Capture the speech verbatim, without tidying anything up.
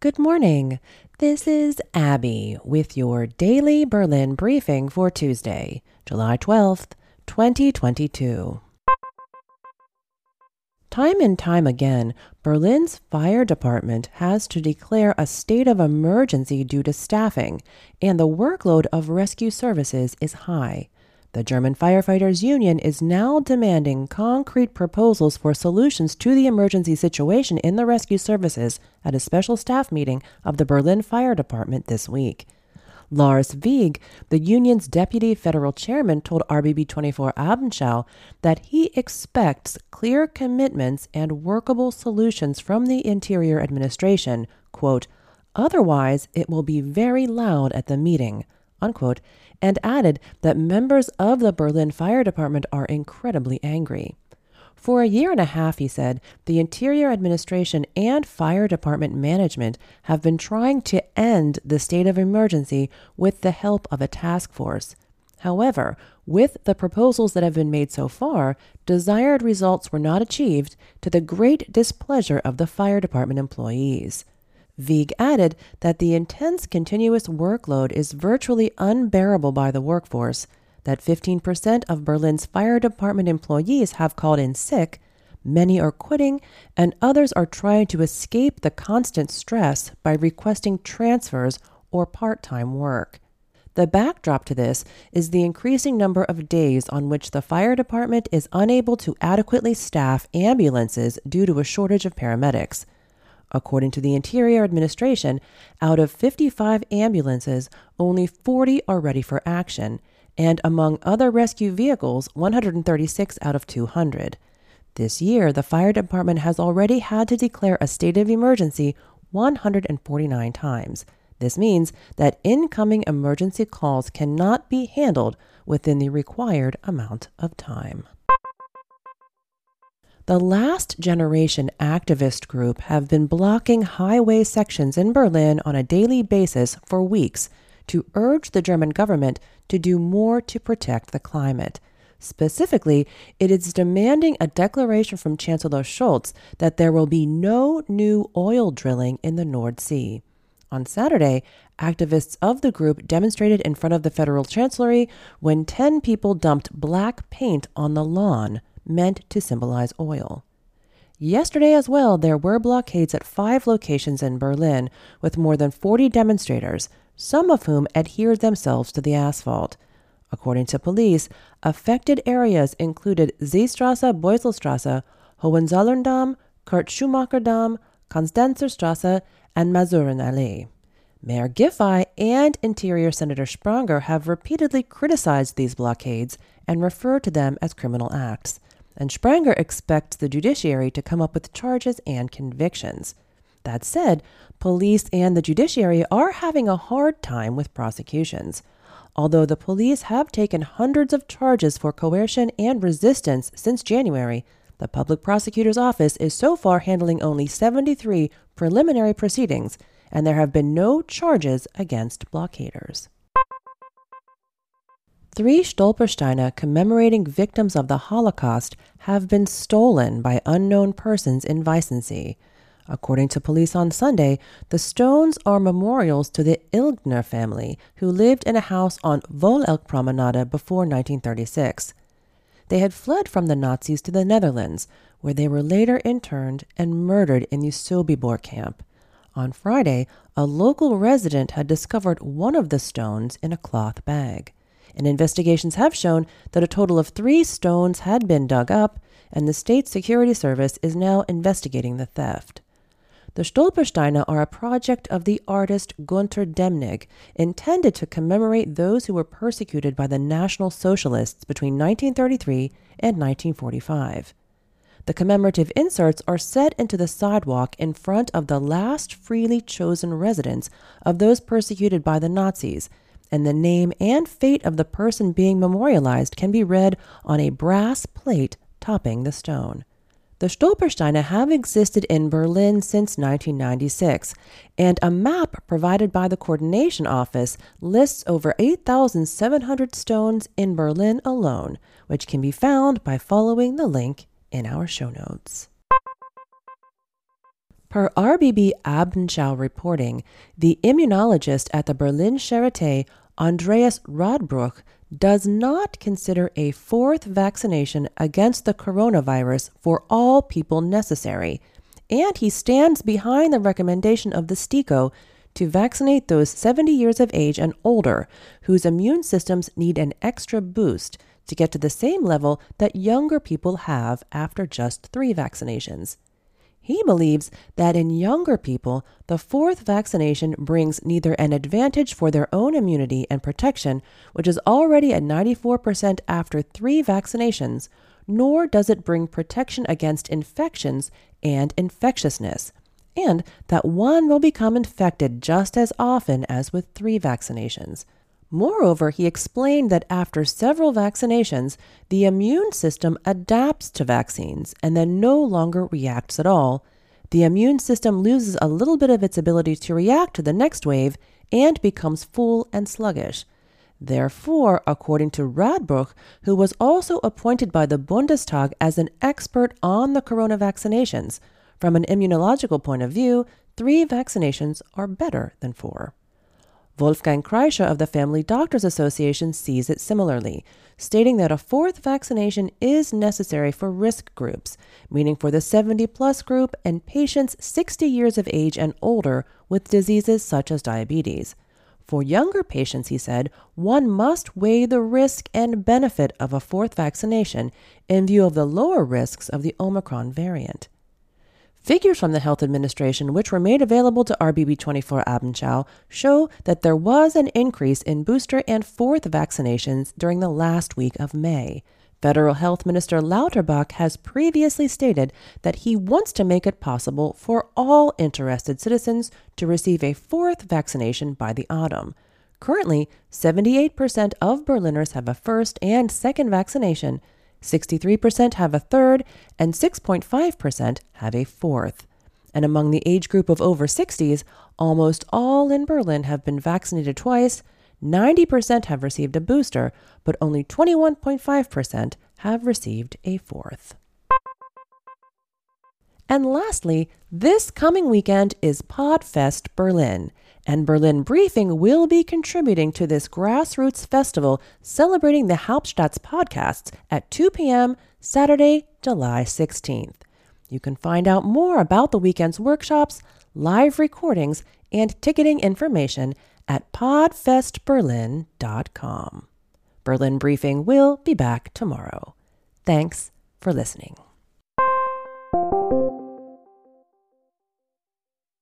Good morning. This is Abby with your daily Berlin briefing for Tuesday, July twelfth, twenty twenty-two. Time and time again, Berlin's fire department has to declare a state of emergency due to staffing, and the workload of rescue services is high. The German Firefighters Union is now demanding concrete proposals for solutions to the emergency situation in the rescue services at a special staff meeting of the Berlin Fire Department this week. Lars Wieg, the union's deputy federal chairman, told R B B twenty-four Abendschau that he expects clear commitments and workable solutions from the Interior Administration, quote, "Otherwise, it will be very loud at the meeting," unquote, and added that members of the Berlin Fire Department are incredibly angry. For a year and a half, he said, the Interior Administration and Fire Department management have been trying to end the state of emergency with the help of a task force. However, with the proposals that have been made so far, desired results were not achieved, to the great displeasure of the fire department employees. Wieg added that the intense continuous workload is virtually unbearable by the workforce, that fifteen percent of Berlin's fire department employees have called in sick, many are quitting, and others are trying to escape the constant stress by requesting transfers or part-time work. The backdrop to this is the increasing number of days on which the fire department is unable to adequately staff ambulances due to a shortage of paramedics. According to the Interior Administration, out of fifty-five ambulances, only forty are ready for action, and among other rescue vehicles, one hundred thirty-six out of two hundred. This year, the fire department has already had to declare a state of emergency one hundred forty-nine times. This means that incoming emergency calls cannot be handled within the required amount of time. The Last Generation activist group have been blocking highway sections in Berlin on a daily basis for weeks to urge the German government to do more to protect the climate. Specifically, it is demanding a declaration from Chancellor Scholz that there will be no new oil drilling in the North Sea. On Saturday, activists of the group demonstrated in front of the Federal Chancellery when ten people dumped black paint on the lawn, meant to symbolize oil. Yesterday as well, there were blockades at five locations in Berlin with more than forty demonstrators, some of whom adhered themselves to the asphalt. According to police, affected areas included Seestrasse, Beuselstrasse, Hohenzollern-Damm, Kurt-Schumacher-Damm, Konstanzer-Strasse, and Masurenallee. Mayor Giffey and Interior Senator Spranger have repeatedly criticized these blockades and referred to them as criminal acts. And Spranger expects the judiciary to come up with charges and convictions. That said, police and the judiciary are having a hard time with prosecutions. Although the police have taken hundreds of charges for coercion and resistance since January, the public prosecutor's office is so far handling only seventy-three preliminary proceedings, and there have been no charges against blockaders. Three Stolpersteine commemorating victims of the Holocaust have been stolen by unknown persons in Weissensee. According to police on Sunday, the stones are memorials to the Ilgner family, who lived in a house on Wollelkpromenade before nineteen thirty-six. They had fled from the Nazis to the Netherlands, where they were later interned and murdered in the Sobibor camp. On Friday, a local resident had discovered one of the stones in a cloth bag. And investigations have shown that a total of three stones had been dug up, and the State Security Service is now investigating the theft. The Stolpersteine are a project of the artist Gunter Demnig, intended to commemorate those who were persecuted by the National Socialists between nineteen thirty-three and nineteen forty-five. The commemorative inserts are set into the sidewalk in front of the last freely chosen residence of those persecuted by the Nazis, and the name and fate of the person being memorialized can be read on a brass plate topping the stone. The Stolpersteine have existed in Berlin since nineteen ninety-six, and a map provided by the Coordination Office lists over eight thousand seven hundred stones in Berlin alone, which can be found by following the link in our show notes. Per R B B Abendschau reporting, the immunologist at the Berlin Charité, Andreas Radbruch, does not consider a fourth vaccination against the coronavirus for all people necessary, and he stands behind the recommendation of the STIKO to vaccinate those seventy years of age and older whose immune systems need an extra boost to get to the same level that younger people have after just three vaccinations. He believes that in younger people, the fourth vaccination brings neither an advantage for their own immunity and protection, which is already at ninety-four percent after three vaccinations, nor does it bring protection against infections and infectiousness, and that one will become infected just as often as with three vaccinations. Moreover, he explained that after several vaccinations, the immune system adapts to vaccines and then no longer reacts at all. The immune system loses a little bit of its ability to react to the next wave and becomes full and sluggish. Therefore, according to Radbruch, who was also appointed by the Bundestag as an expert on the corona vaccinations, from an immunological point of view, three vaccinations are better than four. Wolfgang Kreischer of the Family Doctors Association sees it similarly, stating that a fourth vaccination is necessary for risk groups, meaning for the seventy-plus group and patients sixty years of age and older with diseases such as diabetes. For younger patients, he said, one must weigh the risk and benefit of a fourth vaccination in view of the lower risks of the Omicron variant. Figures from the Health Administration, which were made available to R B B twenty-four Abendschau, show that there was an increase in booster and fourth vaccinations during the last week of May. Federal Health Minister Lauterbach has previously stated that he wants to make it possible for all interested citizens to receive a fourth vaccination by the autumn. Currently, seventy-eight percent of Berliners have a first and second vaccination, sixty-three percent have a third, and six point five percent have a fourth. And among the age group of over sixties, almost all in Berlin have been vaccinated twice, ninety percent have received a booster, but only twenty-one point five percent have received a fourth. And lastly, this coming weekend is Podfest Berlin, and Berlin Briefing will be contributing to this grassroots festival celebrating the Hauptstadt's podcasts at two p.m. Saturday, July sixteenth. You can find out more about the weekend's workshops, live recordings, and ticketing information at podfest berlin dot com. Berlin Briefing will be back tomorrow. Thanks for listening.